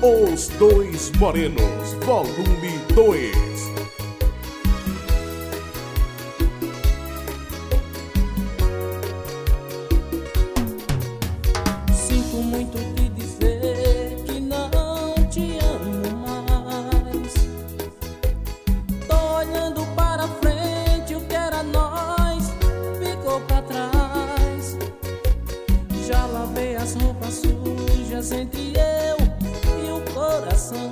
Os Dois Morenos, volume 2. Sinto muito te dizer que não te amo mais. Tô olhando para frente, o que era nós ficou pra trás. Já lavei as roupas sujas entre eu e o coração.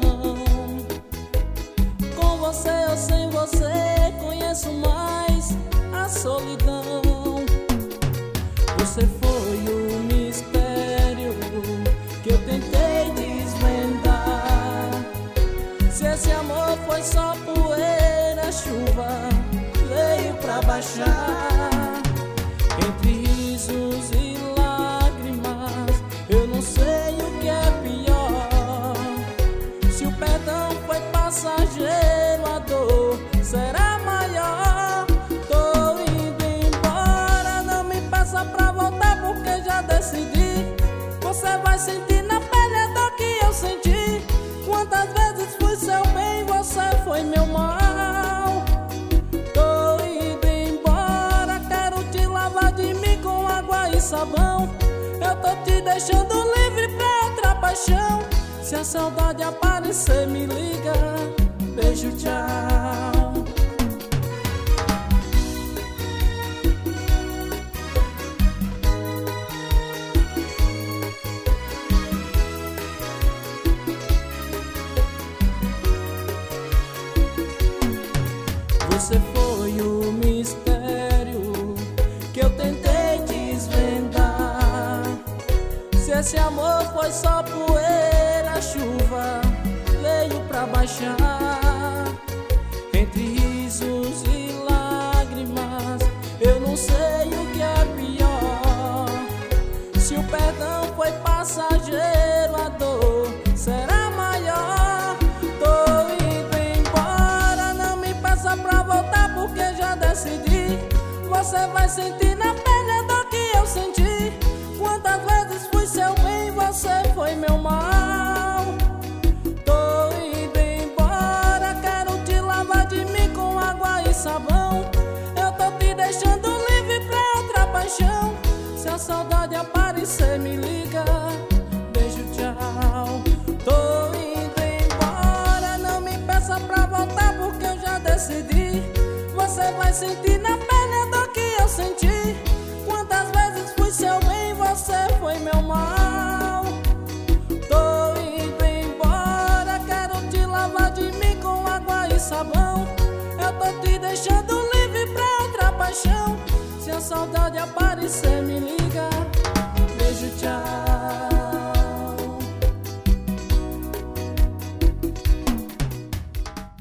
Com você ou sem você, conheço mais a solidão. Você foi o mistério que eu tentei desvendar. Se esse amor foi só poeira, chuva veio pra baixar. Entre risos e lágrimas, eu não sei o que é pior. Se o perdão foi passageiro, a dor será maior. Tô indo embora, não me peça pra voltar, porque já decidi. Você vai sentir na pele a dor que eu senti. Quantas vezes fui seu bem, você foi meu mal. Tô indo embora, quero te lavar de mim com água e sabão. Eu tô te deixando livre pra outra paixão. Se a saudade aparecer, me liga. Beijo, tchau. Você foi o mistério que eu tentei desvendar. Se esse amor foi só poeira, a chuva veio pra baixar. Entre risos e lágrimas, eu não sei o que é pior. Se o perdão foi passageiro, a dor será maior. Tô indo embora, não me peça pra voltar, porque já decidi. Você vai sentir na pele a dor que eu senti. Quantas vezes fui seu bem, você foi meu mal. Tô indo embora, quero te lavar de mim com água e sabão. Eu tô te deixando livre pra outra paixão. Se a saudade aparecer, me liga. Beijo, tchau. Tô indo embora, não me peça pra voltar, porque eu já decidi. Você vai sentir na pele a dor que eu senti. Quantas vezes fui seu bem, você foi meu mal. Tô indo embora, quero te lavar de mim com água e sabão. Eu tô te deixando livre pra outra paixão. Se a saudade aparecer, me liga. Beijo, tchau.